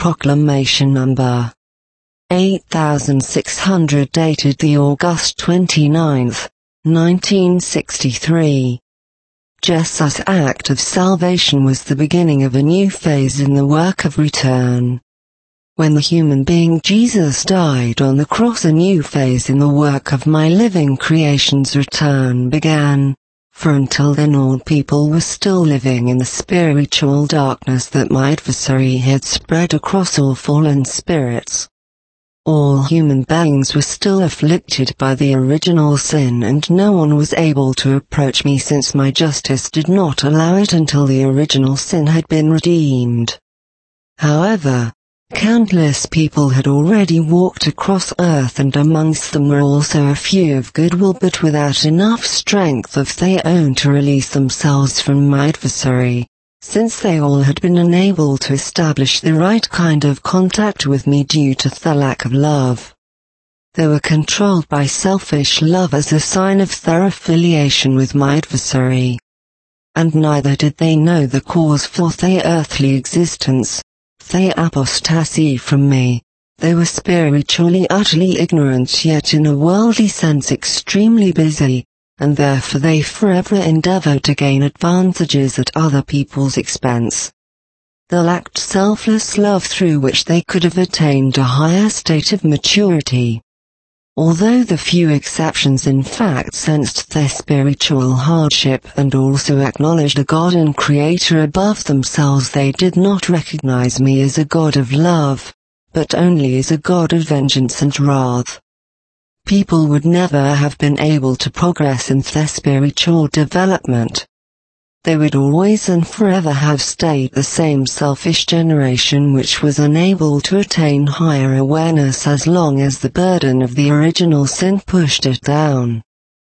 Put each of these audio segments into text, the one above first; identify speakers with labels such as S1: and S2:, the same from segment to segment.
S1: Proclamation Number 8600 dated the August 29th, 1963. Jesus' act of salvation was the beginning of a new phase in the work of return. When the human being Jesus died on the cross, a new phase in the work of my living creation's return began, for until then all people were still living in the spiritual darkness that my adversary had spread across all fallen spirits. All human beings were still afflicted by the original sin, and no one was able to approach me since my justice did not allow it until the original sin had been redeemed. However, countless people had already walked across earth, and amongst them were also a few of goodwill but without enough strength of their own to release themselves from my adversary, since they all had been unable to establish the right kind of contact with me due to the lack of love. They were controlled by selfish love as a sign of their affiliation with my adversary. And neither did they know the cause for their earthly existence, their apostasy from me. They were spiritually utterly ignorant, yet in a worldly sense extremely busy, and therefore they forever endeavored to gain advantages at other people's expense. They lacked selfless love through which they could have attained a higher state of maturity. Although the few exceptions in fact sensed their spiritual hardship and also acknowledged a God and Creator above themselves, they did not recognize me as a God of love, but only as a God of vengeance and wrath. People would never have been able to progress in their spiritual development. They would always and forever have stayed the same selfish generation which was unable to attain higher awareness as long as the burden of the original sin pushed it down.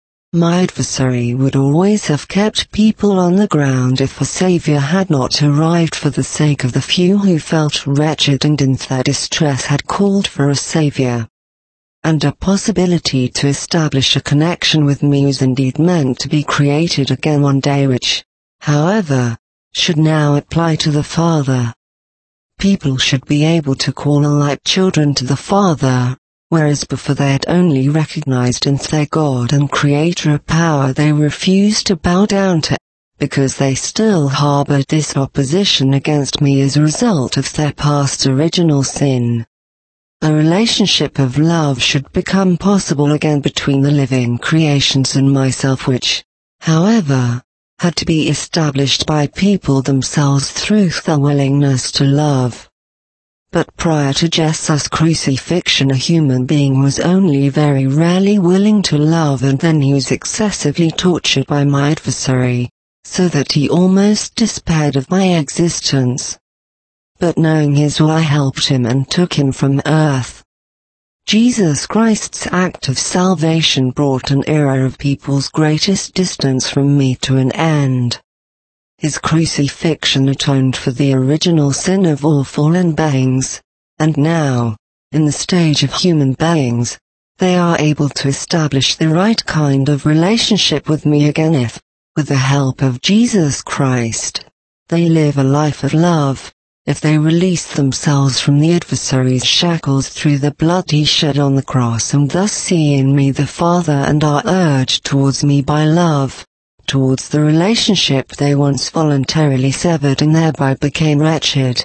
S1: My adversary would always have kept people on the ground if a savior had not arrived, for the sake of the few who felt wretched and in their distress had called for a savior. And a possibility to establish a connection with me was indeed meant to be created again one day, which, however, should now apply to the Father. People should be able to call like children to the Father, whereas before they had only recognized in their God and Creator a power they refused to bow down to, because they still harbored this opposition against me as a result of their past original sin. A relationship of love should become possible again between the living creations and myself, which, however, had to be established by people themselves through their willingness to love. But prior to Jesus' crucifixion, a human being was only very rarely willing to love, and then he was excessively tortured by my adversary, so that he almost despaired of my existence. But knowing his will, I helped him and took him from earth. Jesus Christ's act of salvation brought an era of people's greatest distance from me to an end. His crucifixion atoned for the original sin of all fallen beings, and now, in the stage of human beings, they are able to establish the right kind of relationship with me again if, with the help of Jesus Christ, they live a life of love. If they release themselves from the adversary's shackles through the blood he shed on the cross, and thus see in me the Father and are urged towards me by love, towards the relationship they once voluntarily severed and thereby became wretched.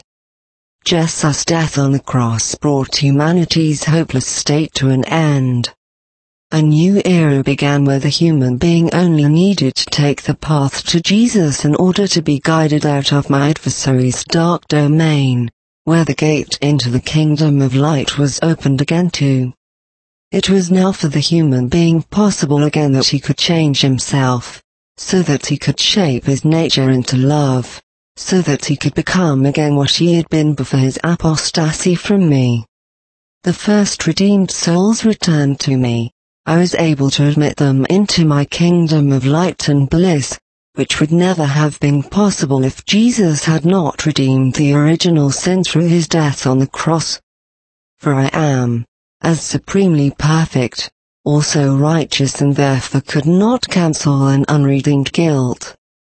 S1: Jesus' death on the cross brought humanity's hopeless state to an end. A new era began where the human being only needed to take the path to Jesus in order to be guided out of my adversary's dark domain, where the gate into the kingdom of light was opened again to. It was now for the human being possible again that he could change himself, so that he could shape his nature into love, so that he could become again what he had been before his apostasy from me. The first redeemed souls returned to me. I was able to admit them into my kingdom of light and bliss, which would never have been possible if Jesus had not redeemed the original sin through his death on the cross. For I am, as supremely perfect, also righteous, and therefore could not cancel an unredeemed guilt.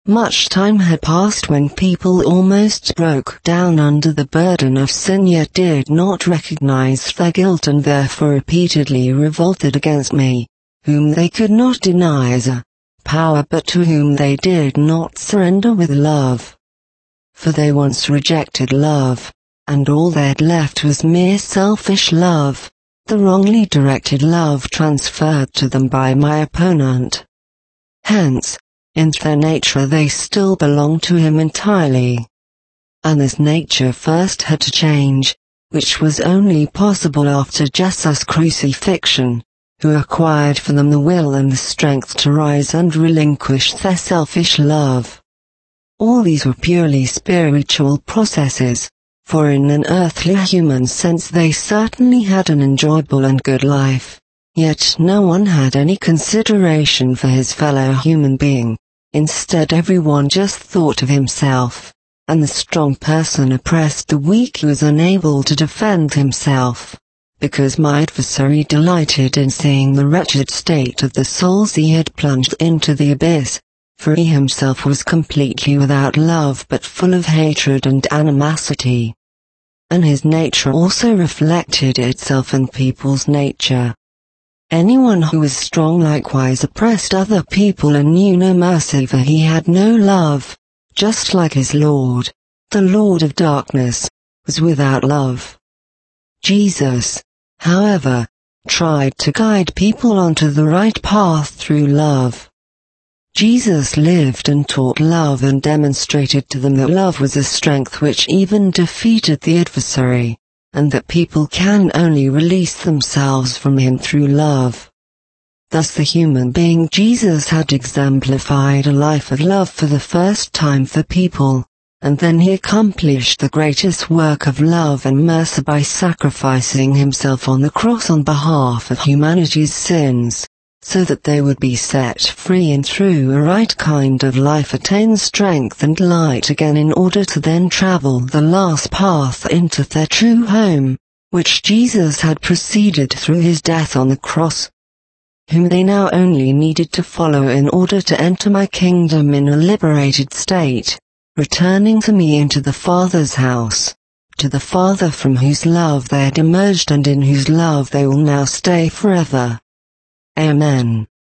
S1: Much time had passed when people almost broke down under the burden of sin, yet did not recognize their guilt and therefore repeatedly revolted against me, whom they could not deny as a power but to whom they did not surrender with love. For they once rejected love, and all they had left was mere selfish love, the wrongly directed love transferred to them by my opponent. Hence, in their nature they still belong to him entirely. And this nature first had to change, which was only possible after Jesus' crucifixion, who acquired for them the will and the strength to rise and relinquish their selfish love. All these were purely spiritual processes, for in an earthly human sense they certainly had an enjoyable and good life, yet no one had any consideration for his fellow human being. Instead, everyone just thought of himself, and the strong person oppressed the weak who was unable to defend himself, because my adversary delighted in seeing the wretched state of the souls he had plunged into the abyss, for he himself was completely without love but full of hatred and animosity. And his nature also reflected itself in people's nature. Anyone who was strong likewise oppressed other people and knew no mercy, for he had no love, just like his Lord, the Lord of darkness, was without love. Jesus, however, tried to guide people onto the right path through love. Jesus lived and taught love and demonstrated to them that love was a strength which even defeated the adversary, and that people can only release themselves from him through love. Thus the human being Jesus had exemplified a life of love for the first time for people, and then he accomplished the greatest work of love and mercy by sacrificing himself on the cross on behalf of humanity's sins, so that they would be set free and through a right kind of life attain strength and light again, in order to then travel the last path into their true home, which Jesus had preceded through his death on the cross, whom they now only needed to follow in order to enter my kingdom in a liberated state, returning to me into the Father's house, to the Father from whose love they had emerged and in whose love they will now stay forever. Amen.